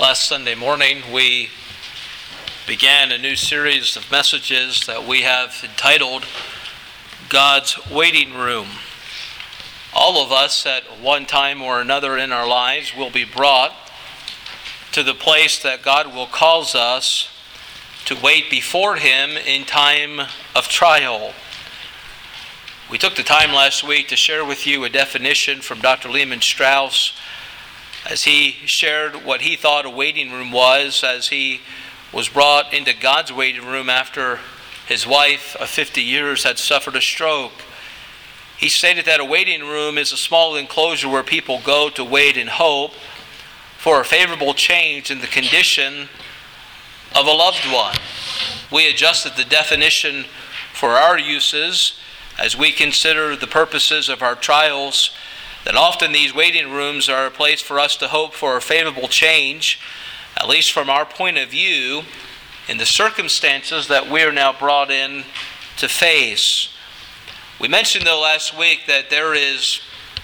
Last Sunday morning, we began a new series of messages that we have entitled God's Waiting Room. All of us at one time or another in our lives will be brought to the place that God will cause us to wait before Him in time of trial. We took the time last week to share with you a definition from Dr. Lehman Strauss as he shared what he thought a waiting room was as he was brought into God's waiting room after his wife of 50 years had suffered a stroke. He stated that a waiting room is a small enclosure where people go to wait and hope for a favorable change in the condition of a loved one. We adjusted the definition for our uses as we consider the purposes of our trials, that often these waiting rooms are a place for us to hope for a favorable change, at least from our point of view, in the circumstances that we are now brought in to face. We mentioned though last week that there is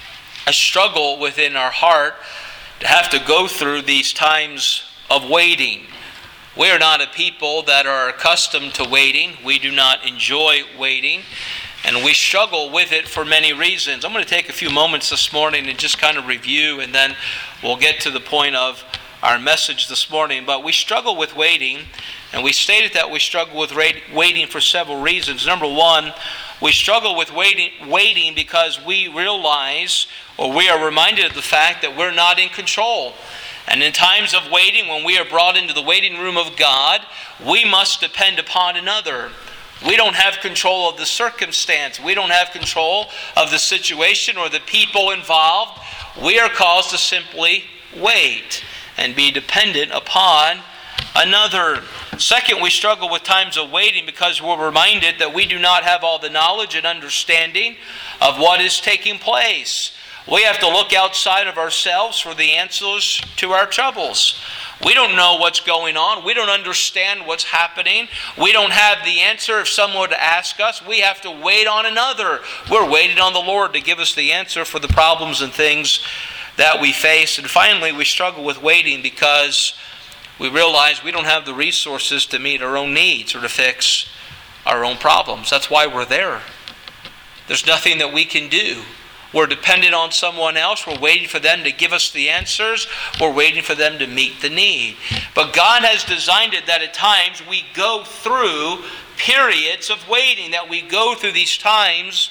a struggle within our heart to have to go through these times of waiting. We are not a people that are accustomed to waiting. We do not enjoy waiting. And we struggle with it for many reasons. I'm going to take a few moments this morning and just kind of review, and then we'll get to the point of our message this morning. But we struggle with waiting, and we stated that we struggle with waiting for several reasons. Number one, we struggle with waiting because we realize, or we are reminded of the fact that we're not in control. And in times of waiting, when we are brought into the waiting room of God, we must depend upon another. We don't have control of the circumstance. We don't have control of the situation or the people involved. We are caused to simply wait and be dependent upon another. Second, we struggle with times of waiting because we're reminded that we do not have all the knowledge and understanding of what is taking place. We have to look outside of ourselves for the answers to our troubles. We don't know what's going on. We don't understand what's happening. We don't have the answer if someone were to ask us. We have to wait on another. We're waiting on the Lord to give us the answer for the problems and things that we face. And finally, we struggle with waiting because we realize we don't have the resources to meet our own needs or to fix our own problems. That's why we're there. There's nothing that we can do. We're dependent on someone else. We're waiting for them to give us the answers. We're waiting for them to meet the need. But God has designed it that at times we go through periods of waiting, that we go through these times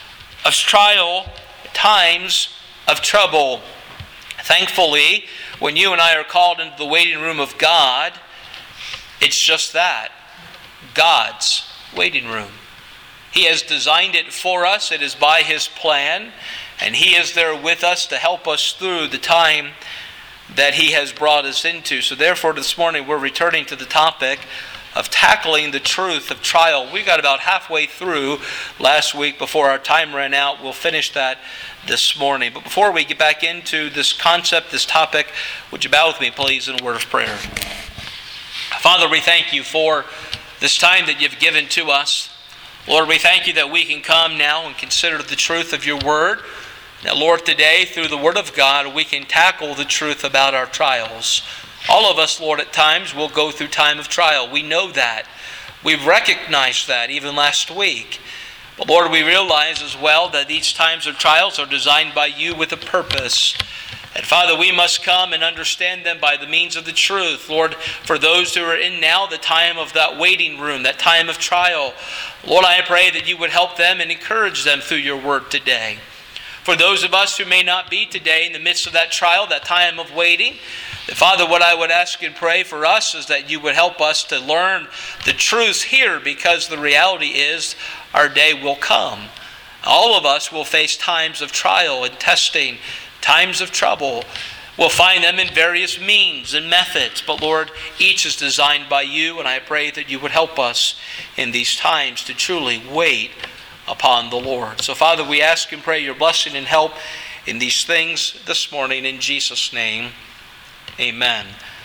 of trial, times of trouble. Thankfully, when you and I are called into the waiting room of God, it's just that, God's waiting room. He has designed it for us. It is by His plan. And He is there with us to help us through the time that He has brought us into. So therefore, this morning we're returning to the topic of tackling the truth of trial. We got about halfway through last week before our time ran out. We'll finish that this morning. But before we get back into this concept, this topic, would you bow with me, please, in a word of prayer? Father, we thank You for this time that You've given to us. Lord, we thank You that we can come now and consider the truth of Your Word. That, Lord, today, through the Word of God, we can tackle the truth about our trials. All of us, Lord, at times will go through time of trial. We know that. We've recognized that even last week. But, Lord, we realize as well that these times of trials are designed by You with a purpose. And Father, we must come and understand them by the means of the truth. Lord, for those who are in now the time of that waiting room, that time of trial, Lord, I pray that You would help them and encourage them through Your Word today. For those of us who may not be today in the midst of that trial, that time of waiting, that Father, what I would ask and pray for us is that You would help us to learn the truths here, because the reality is our day will come. All of us will face times of trial and testing, times of trouble. We'll find them in various means and methods. But Lord, each is designed by You, and I pray that You would help us in these times to truly wait upon the Lord. So Father, we ask and pray Your blessing and help in these things this morning. In Jesus' name, amen.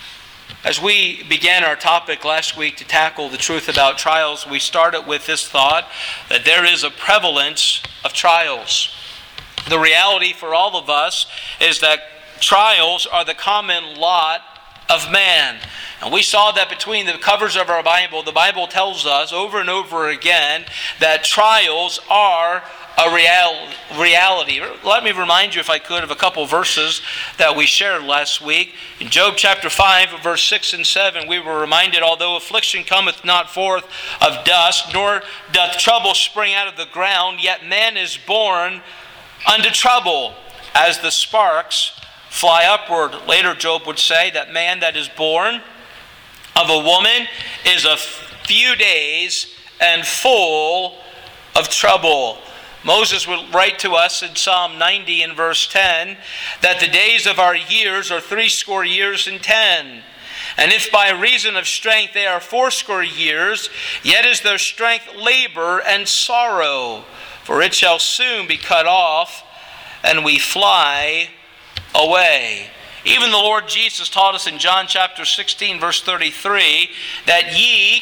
As we began our topic last week to tackle the truth about trials, we started with this thought that there is a prevalence of trials. The reality for all of us is that trials are the common lot of man. And we saw that between the covers of our Bible, the Bible tells us over and over again that trials are a reality. Let me remind you, if I could, of a couple verses that we shared last week. In Job chapter 5, verse 6 and 7, we were reminded, although affliction cometh not forth of dust, nor doth trouble spring out of the ground, yet man is born unto trouble, as the sparks fly upward. Later, Job would say that man that is born of a woman is a few days and full of trouble. Moses would write to us in Psalm 90 in verse 10 that the days of our years are 80 years and 10. And if by reason of strength they are 80 years, yet is their strength labor and sorrow. For it shall soon be cut off, and we fly away. Even the Lord Jesus taught us in John chapter 16, verse 33, that ye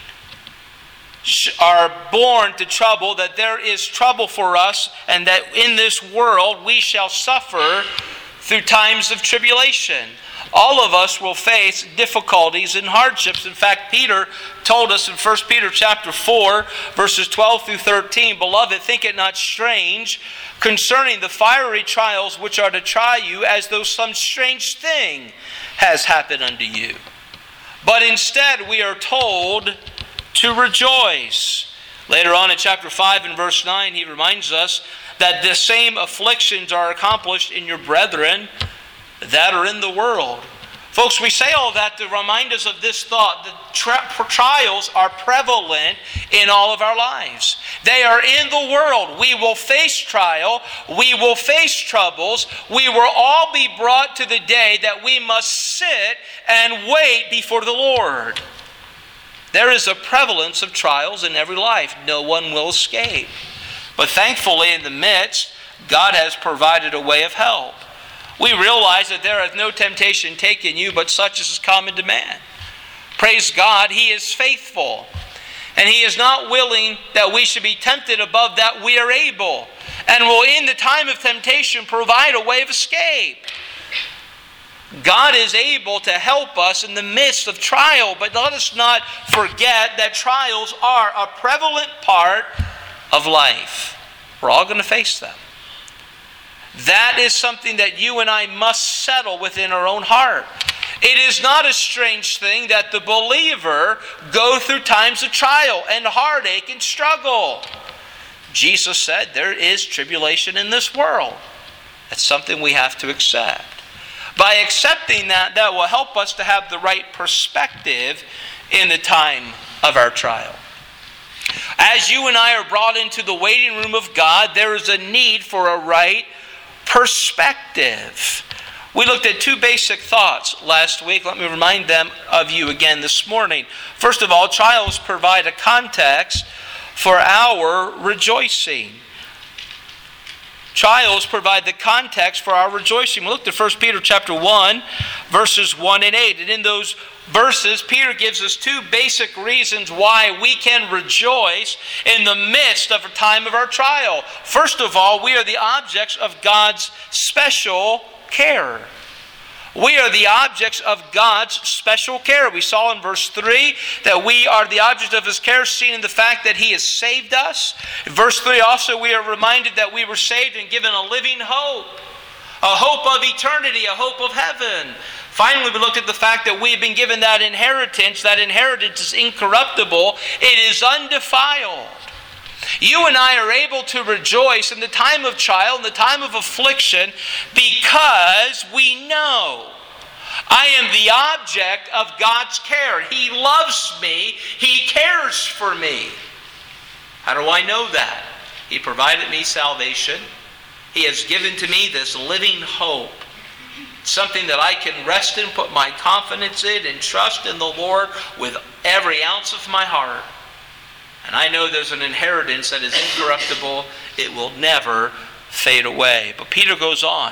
are born to trouble, that there is trouble for us, and that in this world we shall suffer through times of tribulation. All of us will face difficulties and hardships. In fact, Peter told us in 1 Peter chapter 4, verses 12 through 13, Beloved, think it not strange concerning the fiery trials which are to try you, as though some strange thing has happened unto you. But instead we are told to rejoice. Later on in chapter 5 and verse 9, he reminds us that the same afflictions are accomplished in your brethren that are in the world. Folks, we say all that to remind us of this thought that trials are prevalent in all of our lives. They are in the world. We will face trial. We will face troubles. We will all be brought to the day that we must sit and wait before the Lord. There is a prevalence of trials in every life. No one will escape. But thankfully, in the midst, God has provided a way of help. We realize that there hath no temptation taken you, but such as is common to man. Praise God, He is faithful. And He is not willing that we should be tempted above that we are able. And will in the time of temptation provide a way of escape. God is able to help us in the midst of trial, but let us not forget that trials are a prevalent part of life. We're all going to face them. That is something that you and I must settle within our own heart. It is not a strange thing that the believer go through times of trial and heartache and struggle. Jesus said there is tribulation in this world. That's something we have to accept. By accepting that, that will help us to have the right perspective in the time of our trial. As you and I are brought into the waiting room of God, there is a need for a right perspective. We looked at two basic thoughts last week. Let me remind them of you again this morning. First of all, trials provide a context for our rejoicing. Trials provide the context for our rejoicing. We looked at 1 Peter chapter 1, verses 1 and 8. And in those verses, Peter gives us two basic reasons why we can rejoice in the midst of a time of our trial. First of all, we are the objects of God's special care. We are the objects of God's special care. We saw in verse 3 that we are the object of His care, seen in the fact that He has saved us. In verse 3 also we are reminded that we were saved and given a living hope. A hope of eternity, a hope of heaven. Finally, we looked at the fact that we've been given that inheritance. That inheritance is incorruptible. It is undefiled. You and I are able to rejoice in the time of trial, in the time of affliction, because we know I am the object of God's care. He loves me. He cares for me. How do I know that? He provided me salvation. He has given to me this living hope. Something that I can rest in, put my confidence in, and trust in the Lord with every ounce of my heart. And I know there's an inheritance that is incorruptible. It will never fade away. But Peter goes on.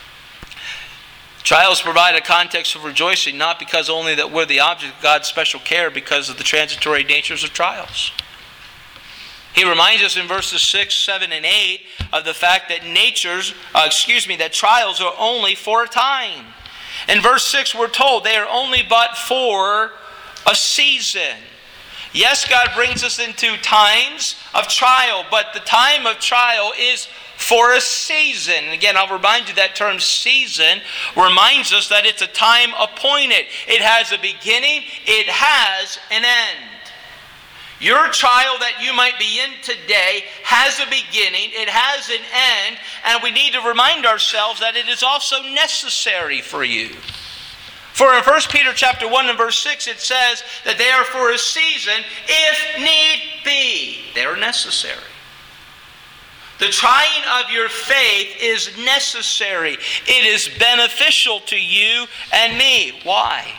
Trials provide a context of rejoicing, not because only that we're the object of God's special care, because of the transitory natures of trials. He reminds us in verses 6, 7, and 8 of the fact that that trials are only for a time. In verse 6 we're told they are only but for a season. Yes, God brings us into times of trial, but the time of trial is for a season. And again, I'll remind you that term season reminds us that it's a time appointed. It has a beginning, it has an end. Your trial that you might be in today has a beginning, it has an end, and we need to remind ourselves that it is also necessary for you. For in 1 Peter chapter 1 and verse 6 it says that they are for a season, if need be. They are necessary. The trying of your faith is necessary. It is beneficial to you and me. Why?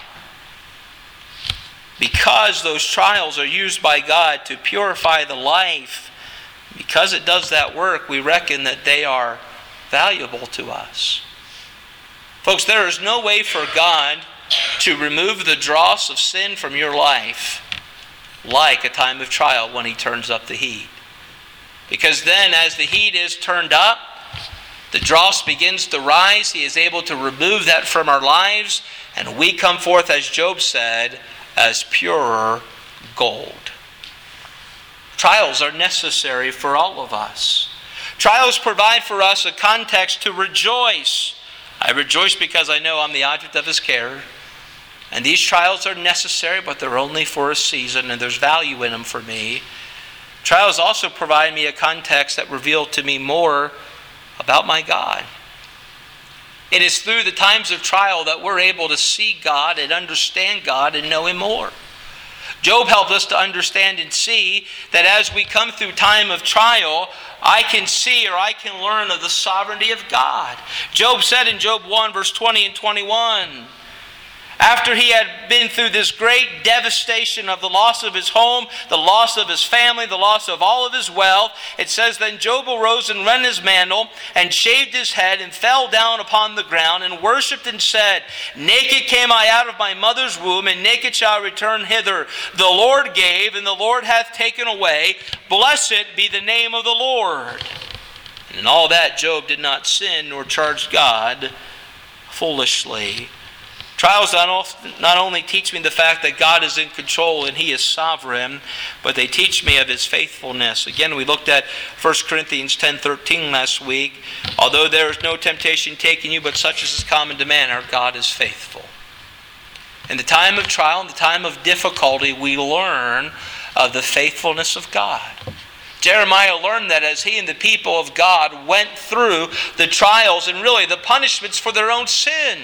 Because those trials are used by God to purify the life. Because it does that work, we reckon that they are valuable to us. Folks, there is no way for God to remove the dross of sin from your life like a time of trial when He turns up the heat. Because then as the heat is turned up, the dross begins to rise. He is able to remove that from our lives, and we come forth, as Job said, as purer gold. Trials are necessary for all of us. Trials provide for us a context to rejoice. I rejoice because I know I'm the object of His care. And these trials are necessary, but they're only for a season, and there's value in them for me. Trials also provide me a context that reveal to me more about my God. It is through the times of trial that we're able to see God and understand God and know Him more. Job helped us to understand and see that as we come through time of trial, I can see or I can learn of the sovereignty of God. Job said in Job 1 verse 20 and 21, after he had been through this great devastation of the loss of his home, the loss of his family, the loss of all of his wealth, it says, then Job arose and rent his mantle and shaved his head and fell down upon the ground and worshipped and said, naked came I out of my mother's womb, and naked shall I return hither. The Lord gave, and the Lord hath taken away. Blessed be the name of the Lord. And in all that Job did not sin nor charge God foolishly. Trials not only teach me the fact that God is in control and He is sovereign, but they teach me of His faithfulness. Again, we looked at 1 Corinthians 10:13 last week. Although there is no temptation taking you, but such as is common to man, our God is faithful. In the time of trial, in the time of difficulty, we learn of the faithfulness of God. Jeremiah learned that as he and the people of God went through the trials and really the punishments for their own sin.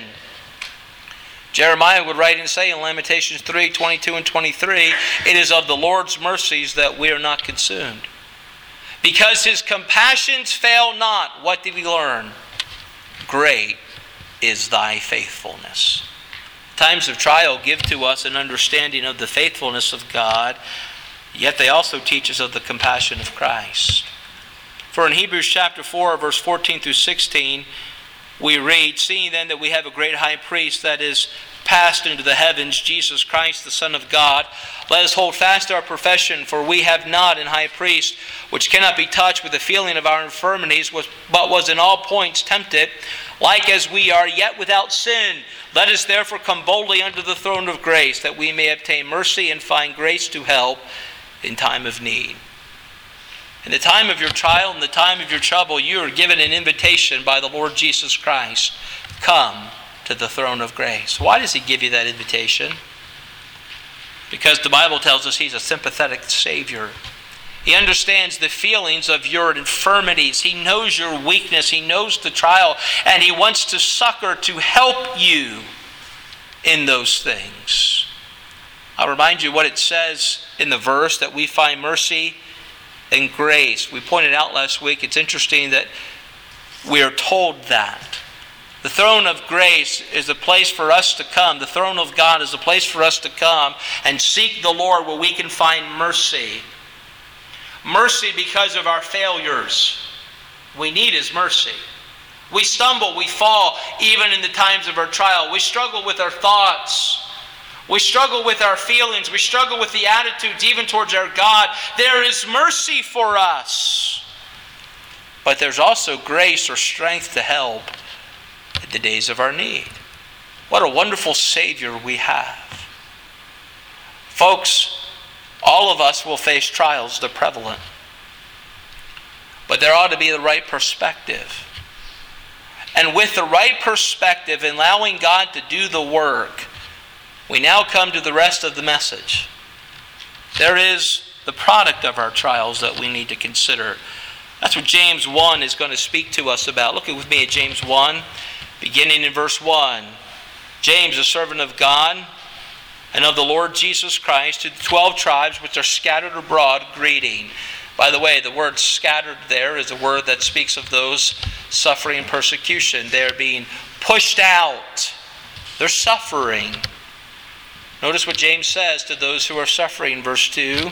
Jeremiah would write and say in Lamentations 3:22 and 23, it is of the Lord's mercies that we are not consumed. Because His compassions fail not. What did he learn? Great is thy faithfulness. Times of trial give to us an understanding of the faithfulness of God, yet they also teach us of the compassion of Christ. For in Hebrews chapter 4, verse 14 through 16, we read, seeing then that we have a great high priest that is passed into the heavens, Jesus Christ, the Son of God, let us hold fast our profession, for we have not an high priest which cannot be touched with the feeling of our infirmities, but was in all points tempted, like as we are, yet without sin. Let us therefore come boldly unto the throne of grace, that we may obtain mercy and find grace to help in time of need. In the time of your trial, in the time of your trouble, you are given an invitation by the Lord Jesus Christ. Come to the throne of grace. Why does He give you that invitation? Because the Bible tells us He's a sympathetic Savior. He understands the feelings of your infirmities. He knows your weakness. He knows the trial. And He wants to succor, to help you in those things. I'll remind you what it says in the verse, that we find mercy and grace. We pointed out last week, it's interesting that we are told that. The throne of grace is a place for us to come. The throne of God is a place for us to come and seek the Lord where we can find mercy. Mercy because of our failures. We need His mercy. We stumble, we fall, even in the times of our trial. We struggle with our thoughts. We struggle with our feelings. We struggle with the attitudes even towards our God. There is mercy for us. But there's also grace or strength to help in the days of our need. What a wonderful Savior we have. Folks, all of us will face trials. They're prevalent. But there ought to be the right perspective. And with the right perspective, and allowing God to do the work, we now come to the rest of the message. There is the product of our trials that we need to consider. That's what James 1 is going to speak to us about. Look with me at James 1, beginning in verse 1. James, a servant of God and of the Lord Jesus Christ, to the 12 tribes which are scattered abroad, greeting. By the way, the word scattered there is a word that speaks of those suffering persecution. They're being pushed out. They're suffering. Notice what James says to those who are suffering, verse 2.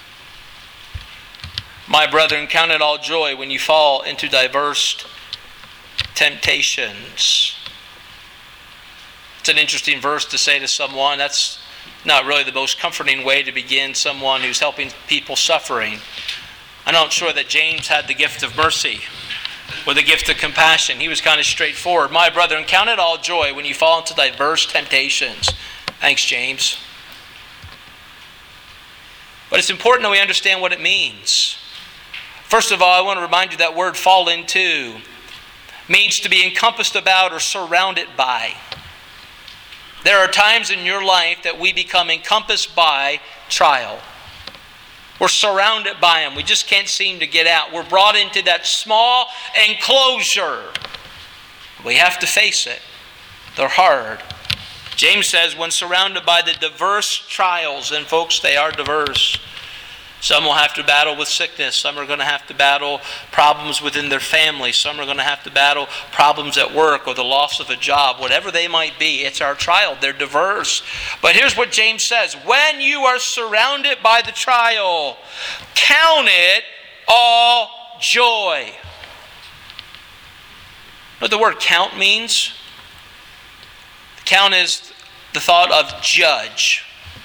My brethren, count it all joy when you fall into diverse temptations. It's an interesting verse to say to someone. That's not really the most comforting way to begin someone who's helping people suffering. I'm not sure that James had the gift of mercy or the gift of compassion. He was kind of straightforward. My brethren, count it all joy when you fall into diverse temptations. Thanks, James. But it's important that we understand what it means. First of all, I want to remind you that word fall into means to be encompassed about or surrounded by. There are times in your life that we become encompassed by trial. We're surrounded by them. We just can't seem to get out. We're brought into that small enclosure. We have to face it. They're hard. James says when surrounded by the diverse trials, and folks, they are diverse. Some will have to battle with sickness. Some are going to have to battle problems within their family. Some are going to have to battle problems at work or the loss of a job. Whatever they might be, it's our trial. They're diverse. But here's what James says. When you are surrounded by the trial, count it all joy. You know what the word count means? Count is the thought of judge.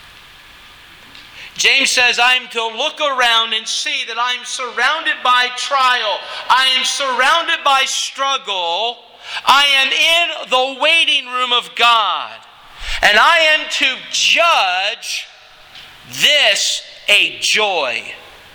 James says, I'm to look around and see that I'm surrounded by trial. I am surrounded by struggle. I am in the waiting room of God. And I am to judge this a joy.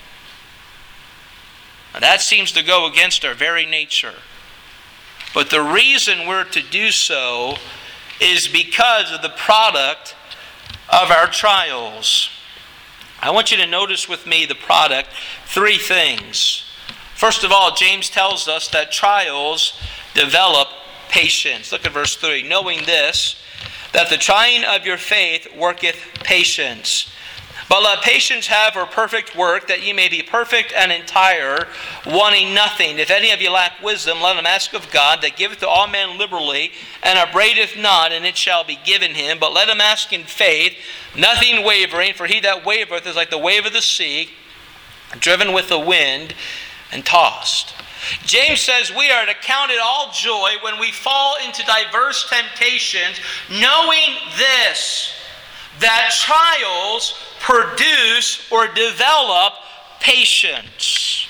Now that seems to go against our very nature. But the reason we're to do so is because of the product of our trials. I want you to notice with me the product, 3 things. First of all, James tells us that trials develop patience. Look at verse 3. Knowing this, that the trying of your faith worketh patience. But let patience have her perfect work, that ye may be perfect and entire, wanting nothing. If any of you lack wisdom, let him ask of God, that giveth to all men liberally, and upbraideth not, and it shall be given him. But let him ask in faith, nothing wavering, for he that wavereth is like the wave of the sea, driven with the wind and tossed. James says we are to count it all joy when we fall into diverse temptations, knowing this, that trials produce or develop patience.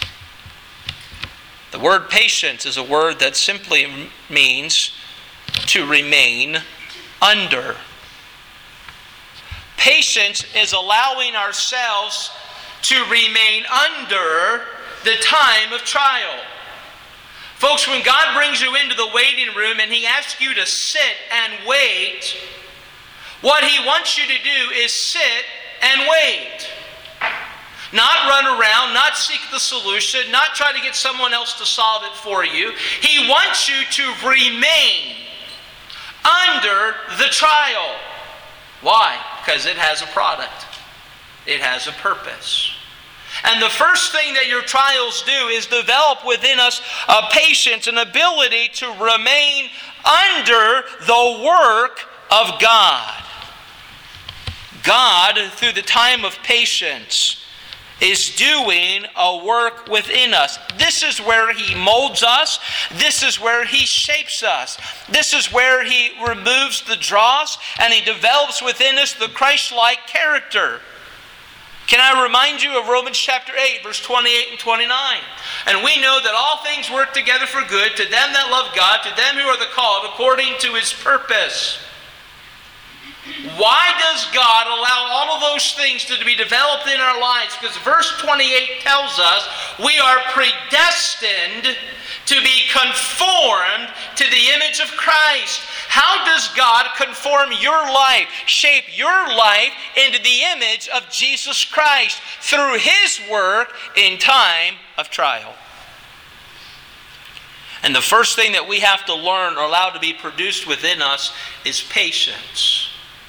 The word patience is a word that simply means to remain under. Patience is allowing ourselves to remain under the time of trial. Folks, when God brings you into the waiting room and He asks you to sit and wait, what He wants you to do is sit and wait. Not run around, not seek the solution, not try to get someone else to solve it for you. He wants you to remain under the trial. Why? Because it has a product. It has a purpose. And the first thing that your trials do is develop within us a patience, an ability to remain under the work of God. God, through the time of patience, is doing a work within us. This is where He molds us. This is where He shapes us. This is where He removes the dross and He develops within us the Christ-like character. Can I remind you of Romans chapter 8, verse 28 and 29? And we know that all things work together for good to them that love God, to them who are the called according to His purpose. Why does God allow all of those things to be developed in our lives? Because verse 28 tells us we are predestined to be conformed to the image of Christ. How does God conform your life, shape your life into the image of Jesus Christ? Through His work in time of trial. And the first thing that we have to learn or allow to be produced within us is patience.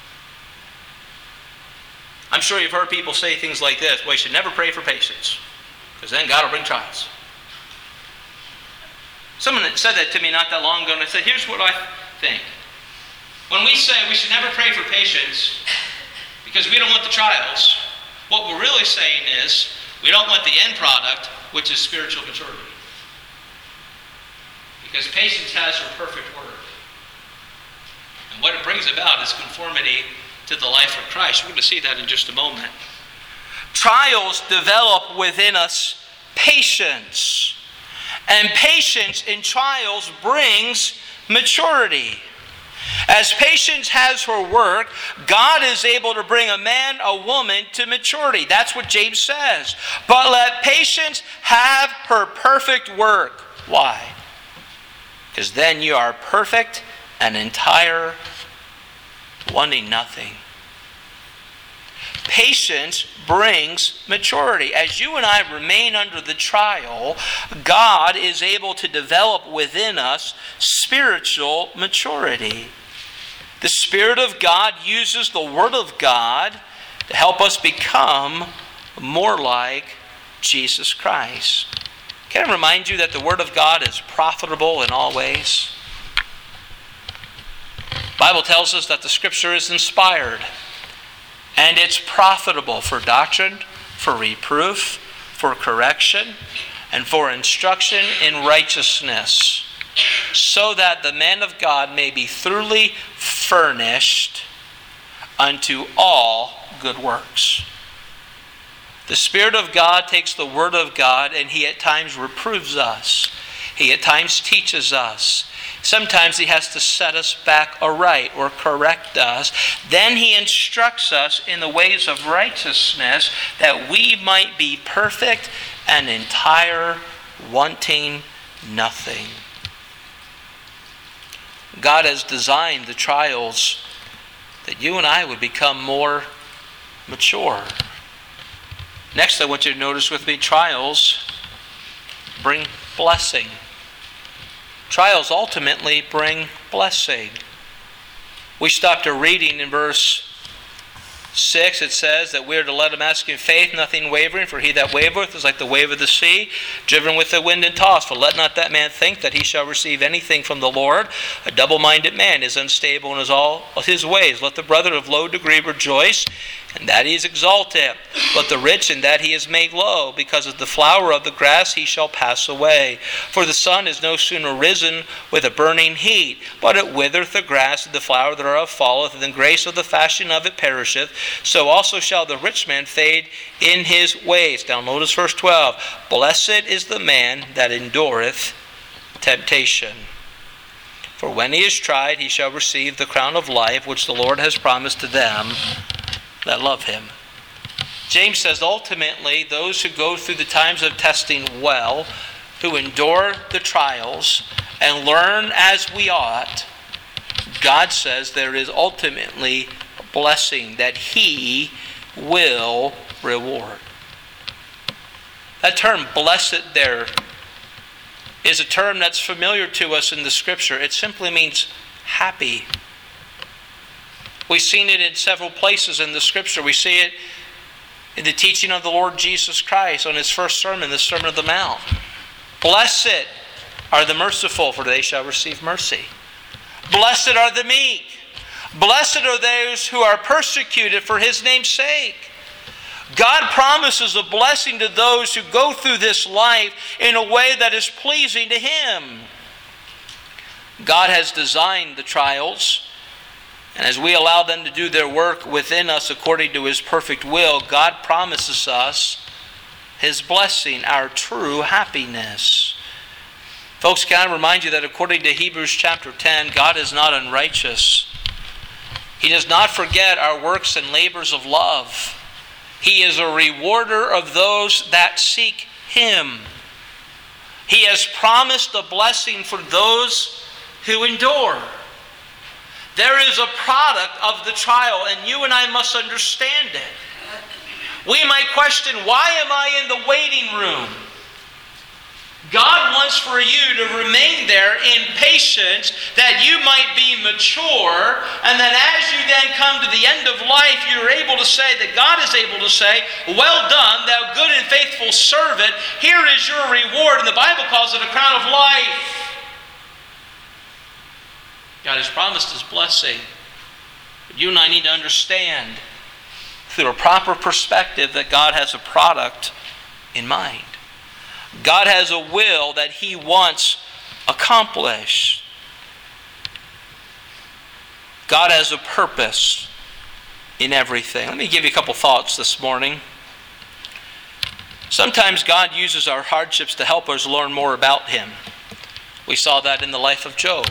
I'm sure you've heard people say things like this: well, you should never pray for patience, because then God will bring trials. Someone said that to me not that long ago, and I said, here's what I think. When we say we should never pray for patience because we don't want the trials, what we're really saying is we don't want the end product, which is spiritual maturity. Because patience has her perfect work. And what it brings about is conformity to the life of Christ. We're going to see that in just a moment. Trials develop within us patience. And patience in trials brings maturity. As patience has her work, God is able to bring a man, a woman to maturity. That's what James says. But let patience have her perfect work. Why? Because then you are perfect and entire, wanting nothing. Patience brings maturity. As you and I remain under the trial, God is able to develop within us spiritual maturity. The Spirit of God uses the Word of God to help us become more like Jesus Christ. Can I remind you that the Word of God is profitable in all ways? The Bible tells us that the Scripture is inspired. And it's profitable for doctrine, for reproof, for correction, and for instruction in righteousness, so that the man of God may be thoroughly furnished unto all good works. The Spirit of God takes the Word of God and He at times reproves us. He at times teaches us. Sometimes He has to set us back aright or correct us. Then He instructs us in the ways of righteousness that we might be perfect and entire, wanting nothing. God has designed the trials that you and I would become more mature. Next, I want you to notice with me, trials bring blessing. Trials ultimately bring blessing. We stopped a reading in verse 6. It says that we are to let him ask in faith, nothing wavering, for he that wavereth is like the wave of the sea, driven with the wind and tossed. For let not that man think that he shall receive anything from the Lord. A double-minded man is unstable in all his ways. Let the brother of low degree rejoice, and that he is exalted. But the rich in that he is made low, because of the flower of the grass he shall pass away. For the sun is no sooner risen with a burning heat, but it withereth the grass, and the flower thereof falleth, and the grace of the fashion of it perisheth. So also shall the rich man fade in his ways. Now notice verse 12. Blessed is the man that endureth temptation. For when he is tried, he shall receive the crown of life, which the Lord has promised to them that love him. James says ultimately those who go through the times of testing well, who endure the trials and learn as we ought, God says there is ultimately a blessing that He will reward. That term blessed there is a term that's familiar to us in the Scripture. It simply means happy. We've seen it in several places in the Scripture. We see it in the teaching of the Lord Jesus Christ on His first sermon, the Sermon on the Mount. Blessed are the merciful, for they shall receive mercy. Blessed are the meek. Blessed are those who are persecuted for His name's sake. God promises a blessing to those who go through this life in a way that is pleasing to Him. God has designed the trials And as we allow them to do their work within us according to His perfect will, God promises us His blessing, our true happiness. Folks, can I remind you that according to Hebrews chapter 10, God is not unrighteous. He does not forget our works and labors of love. He is a rewarder of those that seek Him. He has promised a blessing for those who endure. There is a product of the trial, and you and I must understand it. We might question, why am I in the waiting room? God wants for you to remain there in patience, that you might be mature, and that as you then come to the end of life, you're able to say, that God is able to say, well done, thou good and faithful servant, here is your reward. And the Bible calls it a crown of life. God has promised His blessing. But you and I need to understand through a proper perspective that God has a product in mind. God has a will that He wants accomplished. God has a purpose in everything. Let me give you a couple thoughts this morning. Sometimes God uses our hardships to help us learn more about Him. We saw that in the life of Job.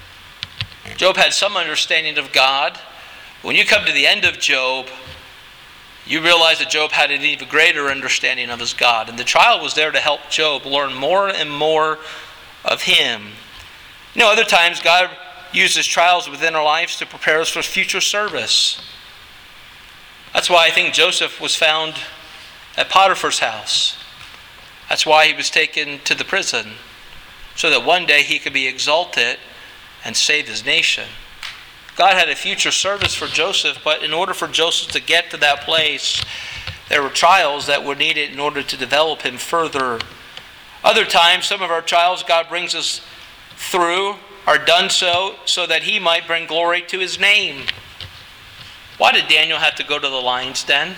Job had some understanding of God. When you come to the end of Job, you realize that Job had an even greater understanding of his God. And the trial was there to help Job learn more and more of Him. You know, other times God uses trials within our lives to prepare us for future service. That's why I think Joseph was found at Potiphar's house. That's why he was taken to the prison, so that one day he could be exalted and save his nation. God had a future service for Joseph, but in order for Joseph to get to that place, there were trials that were needed in order to develop him further. Other times, some of our trials God brings us through are done so that He might bring glory to His name. Why did Daniel have to go to the lion's den?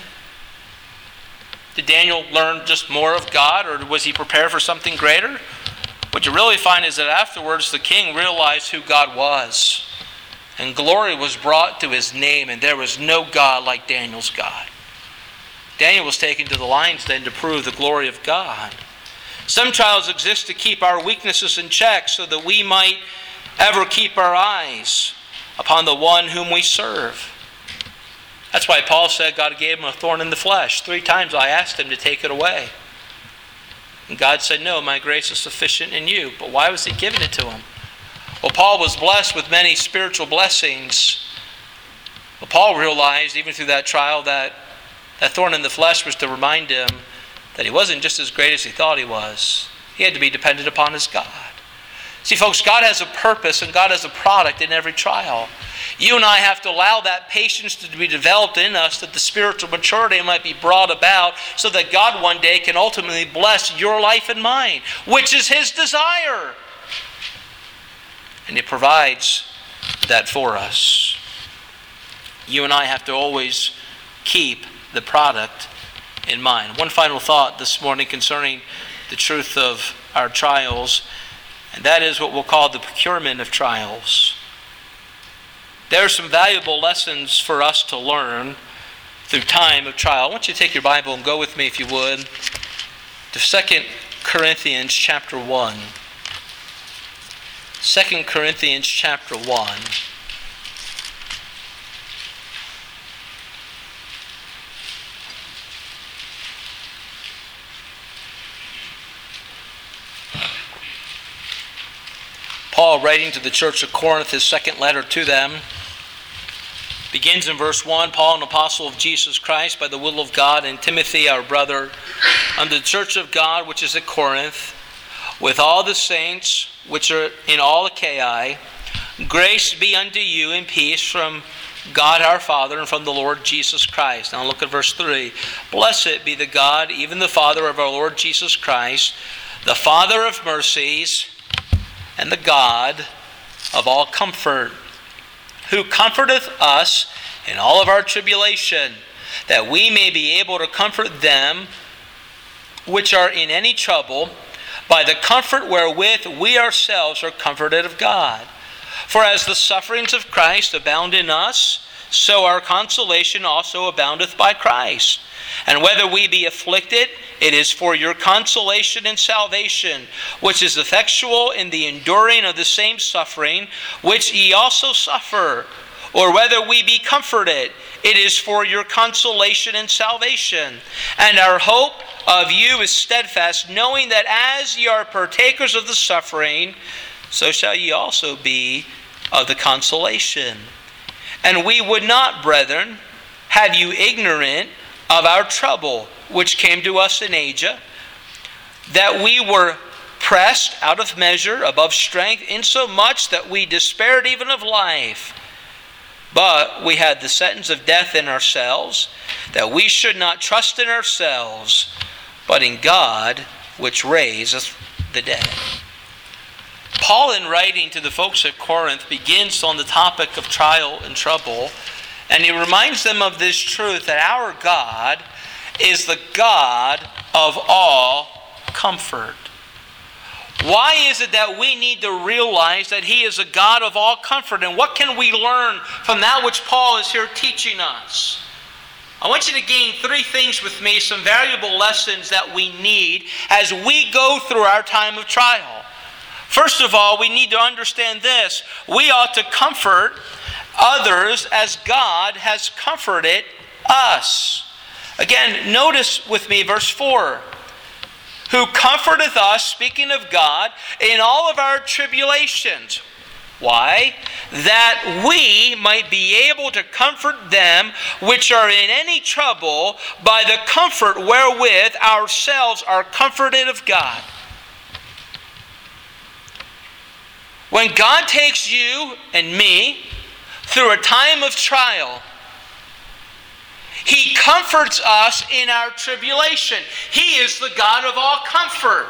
Did Daniel learn just more of God, or was he prepared for something greater? What you really find is that afterwards the king realized who God was. And glory was brought to His name, and there was no God like Daniel's God. Daniel was taken to the lion's den to prove the glory of God. Some trials exist to keep our weaknesses in check, so that we might ever keep our eyes upon the one whom we serve. That's why Paul said God gave him a thorn in the flesh. 3 times I asked Him to take it away. And God said, no, my grace is sufficient in you. But why was He giving it to him? Well, Paul was blessed with many spiritual blessings. But Paul realized, even through that trial, that thorn in the flesh was to remind him that he wasn't just as great as he thought he was. He had to be dependent upon his God. See, folks, God has a purpose and God has a product in every trial. You and I have to allow that patience to be developed in us, that the spiritual maturity might be brought about, so that God one day can ultimately bless your life and mine, which is His desire. And He provides that for us. You and I have to always keep the product in mind. One final thought this morning concerning the truth of our trials, and that is what we'll call the procurement of trials. There are some valuable lessons for us to learn through time of trial. I want you to take your Bible and go with me, if you would, to 2 Corinthians chapter 1. 2 Corinthians chapter 1. Paul, writing to the church of Corinth, his second letter to them, begins in verse 1, Paul, an apostle of Jesus Christ, by the will of God, and Timothy, our brother, unto the church of God which is at Corinth, with all the saints which are in all Achaia, grace be unto you and peace from God our Father and from the Lord Jesus Christ. Now look at verse 3. Blessed be the God, even the Father of our Lord Jesus Christ, the Father of mercies, and the God of all comfort, who comforteth us in all of our tribulation, that we may be able to comfort them which are in any trouble, by the comfort wherewith we ourselves are comforted of God. For as the sufferings of Christ abound in us, so our consolation also aboundeth by Christ. And whether we be afflicted, it is for your consolation and salvation, which is effectual in the enduring of the same suffering, which ye also suffer. Or whether we be comforted, it is for your consolation and salvation. And our hope of you is steadfast, knowing that as ye are partakers of the suffering, so shall ye also be of the consolation. And we would not, brethren, have you ignorant of our trouble, which came to us in Asia, that we were pressed out of measure above strength, insomuch that we despaired even of life. But we had the sentence of death in ourselves, that we should not trust in ourselves, but in God, which raiseth the dead. Paul, in writing to the folks at Corinth, begins on the topic of trial and trouble, and he reminds them of this truth, that our God is the God of all comfort. Why is it that we need to realize that He is a God of all comfort? And what can we learn from that which Paul is here teaching us? I want you to gain three things with me, some valuable lessons that we need as we go through our time of trial. First of all, we need to understand this. We ought to comfort others as God has comforted us. Again, notice with me verse 4. Who comforteth us, speaking of God, in all of our tribulations. Why? That we might be able to comfort them which are in any trouble by the comfort wherewith ourselves are comforted of God. When God takes you and me through a time of trial, He comforts us in our tribulation. He is the God of all comfort.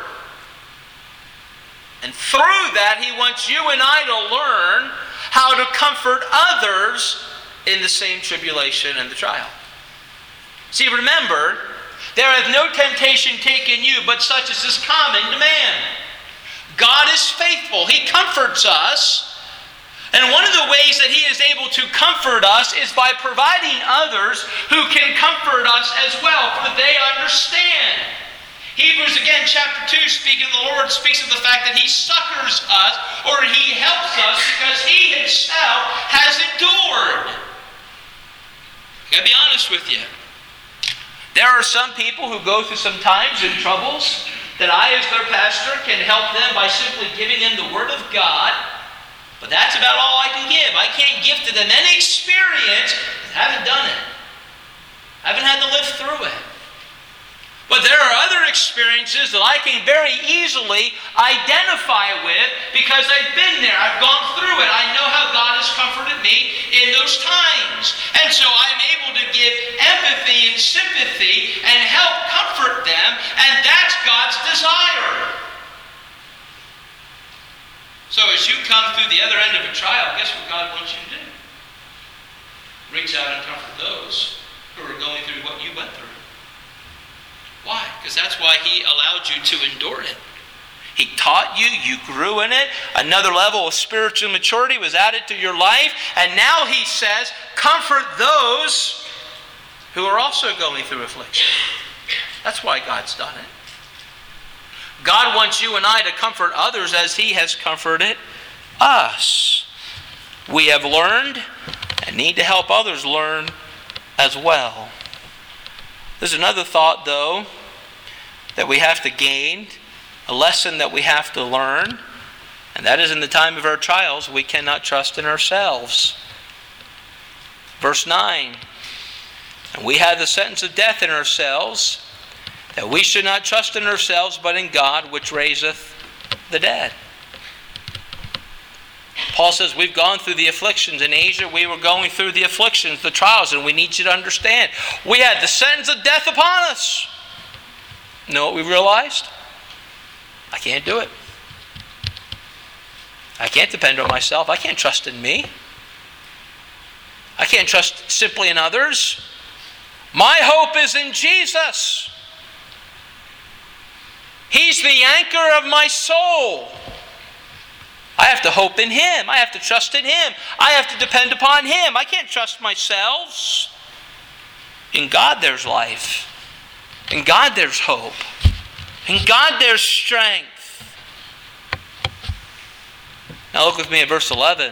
And through that, He wants you and I to learn how to comfort others in the same tribulation and the trial. See, remember, there hath no temptation taken you, but such as is common to man. God is faithful. He comforts us. And one of the ways that He is able to comfort us is by providing others who can comfort us as well, for they understand. Hebrews again, chapter 2, speaking of the Lord, speaks of the fact that He succors us, or He helps us, because He Himself has endured. I've got to be honest with you. There are some people who go through some times and troubles that I, as their pastor, can help them by simply giving them the Word of God. But that's about all I can give. I can't give to them any experience. I haven't done it. I haven't had to live through it. But there are other experiences that I can very easily identify with because I've been there. I've gone through it. I know how God has comforted me in those times. And so I'm able to give empathy and sympathy and help comfort them. And that's God's desire. So as you come through the other end of a trial, guess what God wants you to do? Reach out and comfort those who are going through what you went through. Why? Because that's why He allowed you to endure it. He taught you, you grew in it. Another level of spiritual maturity was added to your life. And now He says, comfort those who are also going through affliction. That's why God's done it. God wants you and I to comfort others as He has comforted us. We have learned and need to help others learn as well. There's another thought, though, that we have to gain, a lesson that we have to learn, and that is in the time of our trials, we cannot trust in ourselves. Verse 9, and we have the sentence of death in ourselves, that we should not trust in ourselves, but in God, which raiseth the dead. Paul says we've gone through the afflictions. In Asia, we were going through the afflictions, the trials, and we need you to understand. We had the sentence of death upon us. You know what we realized? I can't do it. I can't depend on myself. I can't trust in me. I can't trust simply in others. My hope is in Jesus. He's the anchor of my soul. I have to hope in Him. I have to trust in Him. I have to depend upon Him. I can't trust myself. In God there's life. In God there's hope. In God there's strength. Now look with me at verse 11.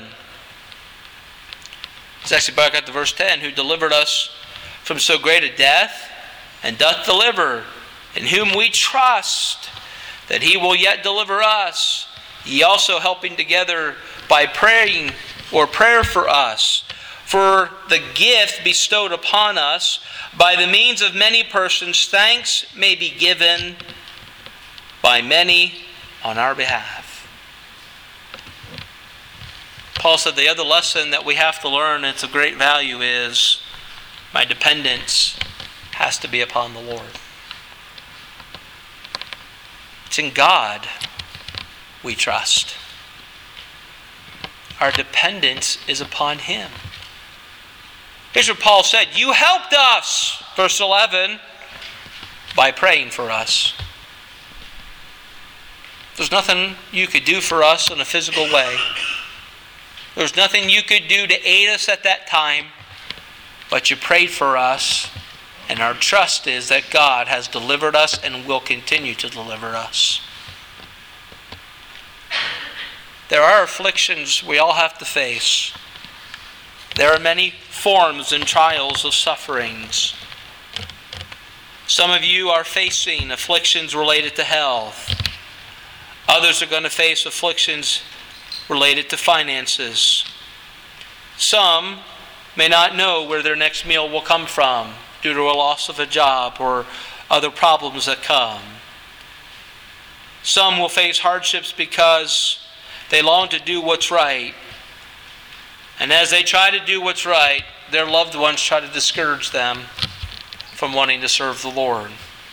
It's actually back at the verse 10. Who delivered us from so great a death, and doth deliver, in whom we trust, that He will yet deliver us. Ye also helping together by praying or prayer for us, for the gift bestowed upon us by the means of many persons, thanks may be given by many on our behalf. Paul said the other lesson that we have to learn, and it's of great value, is my dependence has to be upon the Lord. It's in God we trust. Our dependence is upon Him. Here's what Paul said. You helped us, verse 11, by praying for us. There's nothing you could do for us in a physical way. There's nothing you could do to aid us at that time, but you prayed for us, and our trust is that God has delivered us and will continue to deliver us. There are afflictions we all have to face. There are many forms and trials of sufferings. Some of you are facing afflictions related to health. Others are going to face afflictions related to finances. Some may not know where their next meal will come from due to a loss of a job or other problems that come. Some will face hardships because they long to do what's right. And as they try to do what's right, their loved ones try to discourage them from wanting to serve the Lord.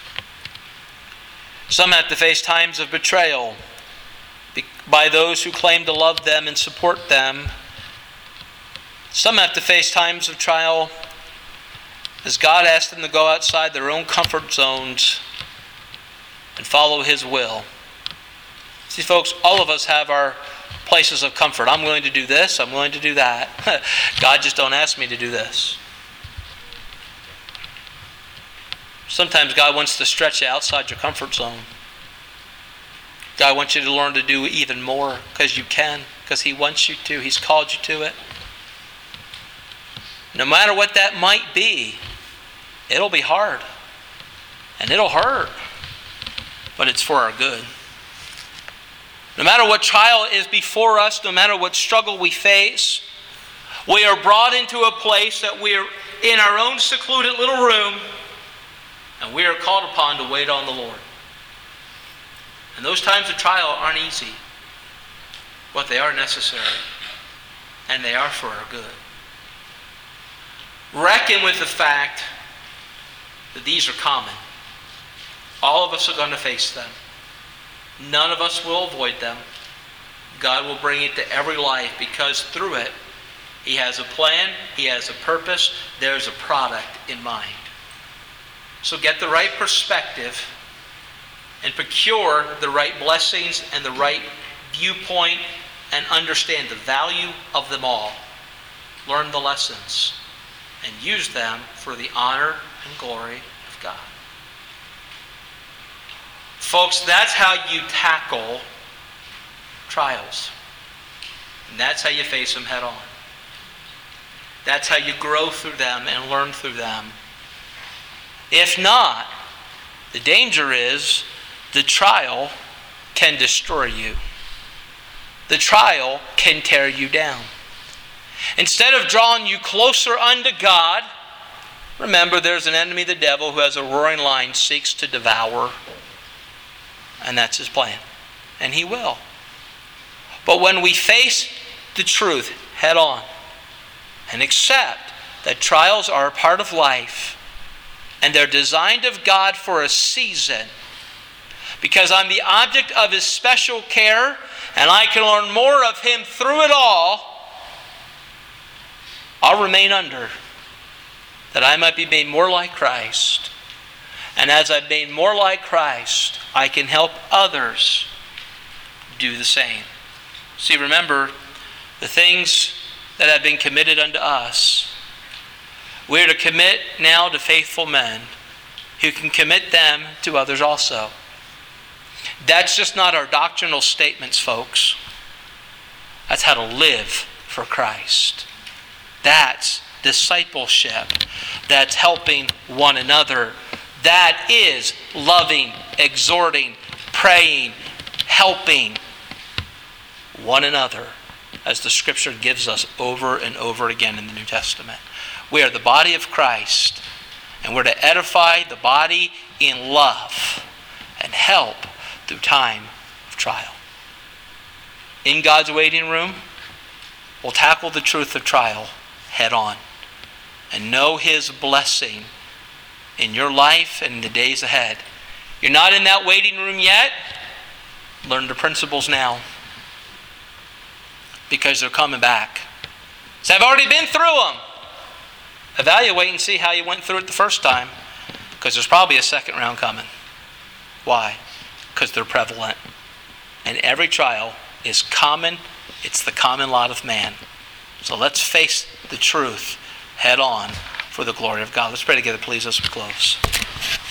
Some have to face times of betrayal by those who claim to love them and support them. Some have to face times of trial as God asks them to go outside their own comfort zones and follow His will. See, folks, all of us have our places of comfort. I'm willing to do this. I'm willing to do that. God, just don't ask me to do this. Sometimes God wants to stretch you outside your comfort zone. God wants you to learn to do even more because you can, because He wants you to. He's called you to it. No matter what that might be, it'll be hard. And it'll hurt. But it's for our good. No matter what trial is before us, no matter what struggle we face, we are brought into a place that we are in our own secluded little room, and we are called upon to wait on the Lord. And those times of trial aren't easy, but they are necessary, and they are for our good. Reckon with the fact that these are common. All of us are going to face them. None of us will avoid them. God will bring it to every life because through it, He has a plan, He has a purpose, there's a product in mind. So get the right perspective and procure the right blessings and the right viewpoint and understand the value of them all. Learn the lessons and use them for the honor and glory of God. Folks, that's how you tackle trials. And that's how you face them head on. That's how you grow through them and learn through them. If not, the danger is the trial can destroy you. The trial can tear you down. Instead of drawing you closer unto God, remember there's an enemy, the devil, who has a roaring lion, seeks to devour. And that's his plan. And he will. But when we face the truth head on and accept that trials are a part of life and they're designed of God for a season, because I'm the object of His special care and I can learn more of Him through it all, I'll remain under, that I might be made more like Christ. And as I'm made more like Christ, I can help others do the same. See, remember, the things that have been committed unto us, we are to commit now to faithful men who can commit them to others also. That's just not our doctrinal statements, folks. That's how to live for Christ. That's discipleship. That's helping one another. That is loving, exhorting, praying, helping one another, as the Scripture gives us over and over again in the New Testament. We are the body of Christ, and we're to edify the body in love and help through time of trial. In God's waiting room, we'll tackle the truth of trial head on and know His blessing in your life and in the days ahead. You're not in that waiting room yet? Learn the principles now, because they're coming back. So I've already been through them. Evaluate and see how you went through it the first time, because there's probably a second round coming. Why? Because they're prevalent. And every trial is common. It's the common lot of man. So let's face the truth head on for the glory of God. Let's pray together, please, as we close.